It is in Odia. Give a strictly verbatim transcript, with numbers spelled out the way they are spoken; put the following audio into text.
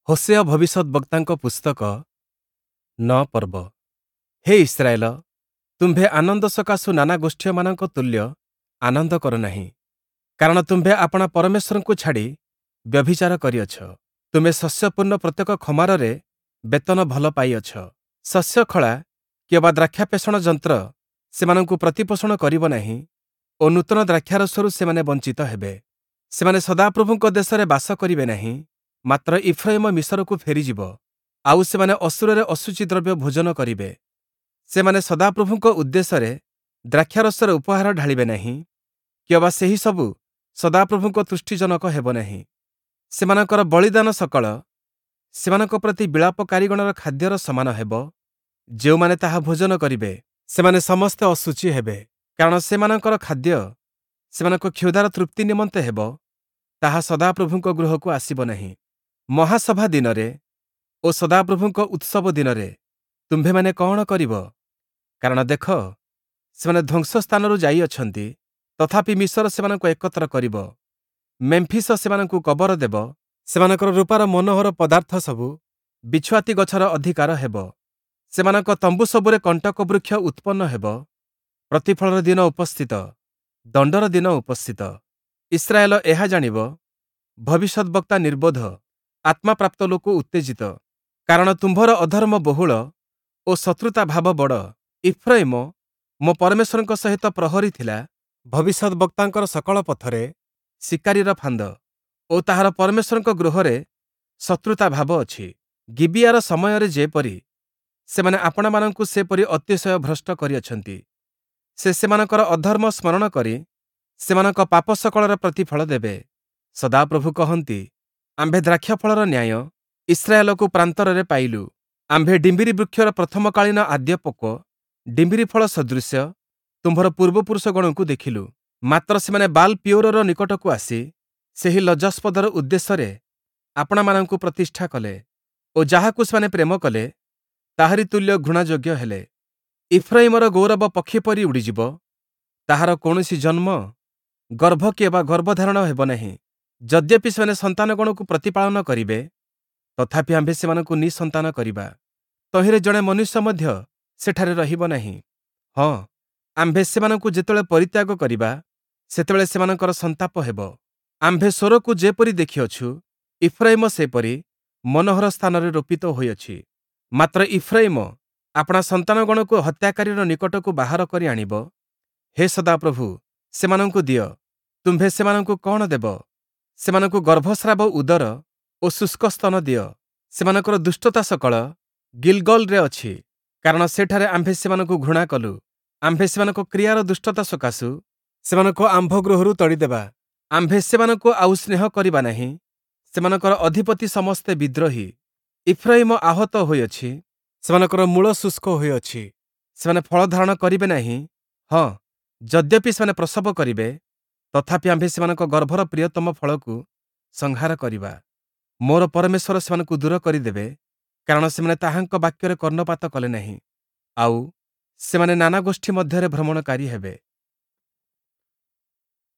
ହୋଶେୟ ଭବିଷ୍ୟଦ୍ବକ୍ତାଙ୍କ ପୁସ୍ତକ ନଅ ପର୍ବ। ହେ ଇସ୍ରାଏଲ, ତୁମ୍ଭେ ଆନନ୍ଦ ସକାଶୁ ନାନା ଗୋଷ୍ଠୀୟମାନଙ୍କ ତୁଲ୍ୟ ଆନନ୍ଦ କର ନାହିଁ, କାରଣ ତୁମ୍ଭେ ଆପଣା ପରମେଶ୍ୱରଙ୍କୁ ଛାଡ଼ି ବ୍ୟଭିଚାର କରିଅଛ। ତୁମେ ଶସ୍ୟପୂର୍ଣ୍ଣ ପ୍ରତ୍ୟେକ ଖମାରରେ ବେତନ ଭଲ ପାଇଅଛ। ଶସ୍ୟଖଳା କିମ୍ବା ଦ୍ରାକ୍ଷାପେଷଣ ଯନ୍ତ୍ର ସେମାନଙ୍କୁ ପ୍ରତିପୋଷଣ କରିବ ନାହିଁ ଓ ନୂତନ ଦ୍ରାକ୍ଷାରସରୁ ସେମାନେ ବଞ୍ଚିତ ହେବେ। ସେମାନେ ସଦାପ୍ରଭୁଙ୍କ ଦେଶରେ ବାସ କରିବେ ନାହିଁ, ମାତ୍ର ଇଫ୍ରାଇମ ମିଶରକୁ ଫେରିଯିବ, ଆଉ ସେମାନେ ଅସୁରରେ ଅଶୁଚି ଦ୍ରବ୍ୟ ଭୋଜନ କରିବେ। ସେମାନେ ସଦାପ୍ରଭୁଙ୍କ ଉଦ୍ଦେଶ୍ୟରେ ଦ୍ରାକ୍ଷାରସର ଉପହାର ଢାଳିବେ ନାହିଁ, କିମ୍ବା ସେହି ସବୁ ସଦାପ୍ରଭୁଙ୍କ ତୃଷ୍ଟିଜନକ ହେବ ନାହିଁ। ସେମାନଙ୍କର ବଳିଦାନ ସକଳ ସେମାନଙ୍କ ପ୍ରତି ବିଳାପକାରୀଗଣର ଖାଦ୍ୟର ସମାନ ହେବ। ଯେଉଁମାନେ ତାହା ଭୋଜନ କରିବେ, ସେମାନେ ସମସ୍ତେ ଅଶୁଚି ହେବେ, କାରଣ ସେମାନଙ୍କର ଖାଦ୍ୟ ସେମାନଙ୍କ କ୍ଷୁଧାର ତୃପ୍ତି ନିମନ୍ତେ ହେବ, ତାହା ସଦାପ୍ରଭୁଙ୍କ ଗୃହକୁ ଆସିବ ନାହିଁ। ମହାସଭା ଦିନରେ ଓ ସଦାପ୍ରଭୁଙ୍କ ଉତ୍ସବ ଦିନରେ ତୁମ୍ଭେମାନେ କଣ କରିବ? କାରଣ ଦେଖ, ସେମାନେ ଧ୍ୱଂସ ସ୍ଥାନରୁ ଯାଇଅଛନ୍ତି, ତଥାପି ମିଶର ସେମାନଙ୍କୁ ଏକତ୍ର କରିବ। ମେମ୍ଫିସ ସେମାନଙ୍କୁ କବର ଦେବ। ସେମାନଙ୍କର ରୂପାର ମନୋହର ପଦାର୍ଥ ସବୁ ବିଛୁଆତି ଗଛର ଅଧିକାର ହେବ। ସେମାନଙ୍କ ତମ୍ବୁ ସବୁରେ କଣ୍ଟକ ବୃକ୍ଷ ଉତ୍ପନ୍ନ ହେବ। ପ୍ରତିଫଳର ଦିନ ଉପସ୍ଥିତ, ଦଣ୍ଡର ଦିନ ଉପସ୍ଥିତ। ଇସ୍ରାଏଲ ଏହା ଜାଣିବ, ଭବିଷ୍ୟଦ୍ବକ୍ତା ନିର୍ବୋଧ, ଆତ୍ମାପ୍ରାପ୍ତ ଲୋକ ଉତ୍ତେଜିତ, କାରଣ ତୁମ୍ଭର ଅଧର୍ମ ବହୁଳ ଓ ଶତ୍ରୁତା ଭାବ ବଡ଼। ଇଫ୍ରାଇମ ମୋ ପରମେଶ୍ୱରଙ୍କ ସହିତ ପ୍ରହରୀ ଥିଲା, ଭବିଷ୍ୟଦ୍ବକ୍ତାଙ୍କର ସକଳ ପଥରେ ଶିକାରୀର ଫାନ୍ଦ ଓ ତାହାର ପରମେଶ୍ୱରଙ୍କ ଗୃହରେ ଶତ୍ରୁତା ଭାବ ଅଛି। ଗିବିଆର ସମୟରେ ଯେପରି ସେମାନେ ଆପଣମାନଙ୍କୁ ସେପରି ଅତିଶୟ ଭ୍ରଷ୍ଟ କରିଅଛନ୍ତି। ସେ ସେମାନଙ୍କର ଅଧର୍ମ ସ୍ମରଣ କରି ସେମାନଙ୍କ ପାପ ସକଳର ପ୍ରତିଫଳ ଦେବେ। ସଦାପ୍ରଭୁ କହନ୍ତି, ଆମ୍ଭେ ଦ୍ରାକ୍ଷଫଳର ନ୍ୟାୟ ଇସ୍ରାଏଲକୁ ପ୍ରାନ୍ତରରେ ପାଇଲୁ। ଆମ୍ଭେ ଡିମ୍ବିରି ବୃକ୍ଷର ପ୍ରଥମକାଳୀନ ଆଦ୍ୟ ପୋକ, ଡିମ୍ବିରି ଫଳ ସଦୃଶ୍ୟ ତୁମ୍ଭର ପୂର୍ବପୁରୁଷଗଣଙ୍କୁ ଦେଖିଲୁ। ମାତ୍ର ସେମାନେ ବାଲ୍ ପିଓରର ନିକଟକୁ ଆସି ସେହି ଲଜ୍ଜାସ୍ପଦର ଉଦ୍ଦେଶ୍ୟରେ ଆପଣାମାନଙ୍କୁ ପ୍ରତିଷ୍ଠା କଲେ ଓ ଯାହାକୁ ସେମାନେ ପ୍ରେମ କଲେ, ତାହାରି ତୁଲ୍ୟ ଘୃଣାଯୋଗ୍ୟ ହେଲେ। ଇଫ୍ରାଇମର ଗୌରବ ପକ୍ଷୀ ପରି ଉଡ଼ିଯିବ, ତାହାର କୌଣସି ଜନ୍ମ, ଗର୍ଭ କିମ୍ବା ଗର୍ଭଧାରଣ ହେବ ନାହିଁ। ଯଦ୍ୟପି ସେମାନେ ସନ୍ତାନଗଣକୁ ପ୍ରତିପାଳନ କରିବେ, ତଥାପି ଆମ୍ଭେ ସେମାନଙ୍କୁ ନିଃସନ୍ତାନ କରିବା। ତହିଁରେ ଜଣେ ମନୁଷ୍ୟ ମଧ୍ୟ ସେଠାରେ ରହିବ ନାହିଁ। ହଁ, ଆମ୍ଭେ ସେମାନଙ୍କୁ ଯେତେବେଳେ ପରିତ୍ୟାଗ କରିବା, ସେତେବେଳେ ସେମାନଙ୍କର ସନ୍ତାପ ହେବ। ଆମ୍ଭେ ସ୍ୱରକୁ ଯେପରି ଦେଖିଅଛୁ, ଇଫ୍ରାଇମ ସେପରି ମନୋହର ସ୍ଥାନରେ ରୋପିତ ହୋଇଅଛି। ମାତ୍ର ଇଫ୍ରାଇମ ଆପଣା ସନ୍ତାନଗଣକୁ ହତ୍ୟାକାରୀର ନିକଟକୁ ବାହାର କରି ଆଣିବ। ହେ ସଦାପ୍ରଭୁ, ସେମାନଙ୍କୁ ଦିଅ। ତୁମ୍ଭେ ସେମାନଙ୍କୁ କଣ ଦେବ? ସେମାନଙ୍କୁ ଗର୍ଭସ୍ରାବ ଉଦର ଓ ଶୁଷ୍କ ସ୍ତନ ଦିଅ। ସେମାନଙ୍କର ଦୁଷ୍ଟତା ସକଳ ଗିଲଗଲରେ ଅଛି, କାରଣ ସେଠାରେ ଆମ୍ଭେ ସେମାନଙ୍କୁ ଘୃଣା କଲୁ। ଆମ୍ଭେ ସେମାନଙ୍କ କ୍ରିୟାର ଦୁଷ୍ଟତା ସକାଶୁ ସେମାନଙ୍କୁ ଆମ୍ଭ ଗୃହରୁ ତଡ଼ିଦେବା। ଆମ୍ଭେ ସେମାନଙ୍କୁ ଆଉ ସ୍ନେହ କରିବା ନାହିଁ। ସେମାନଙ୍କର ଅଧିପତି ସମସ୍ତେ ବିଦ୍ରୋହୀ। ଇଫ୍ରାଇମ ଆହତ ହୋଇଅଛି, ସେମାନଙ୍କର ମୂଳ ଶୁଷ୍କ ହୋଇଅଛି। ସେମାନେ ଫଳ ଧାରଣ କରିବେ ନାହିଁ। ହଁ, ଯଦ୍ୟପି ସେମାନେ ପ୍ରସବ କରିବେ, ତଥାପି ଆମ୍ଭେ ସେମାନଙ୍କ ଗର୍ଭର ପ୍ରିୟତମ ଫଳକୁ ସଂହାର କରିବା। ମୋର ପରମେଶ୍ୱର ସେମାନଙ୍କୁ ଦୂର କରିଦେବେ, କାରଣ ସେମାନେ ତାହାଙ୍କ ବାକ୍ୟରେ କର୍ଣ୍ଣପାତ କଲେ ନାହିଁ। ଆଉ ସେମାନେ ନାନା ଗୋଷ୍ଠୀ ମଧ୍ୟରେ ଭ୍ରମଣକାରୀ ହେବେ।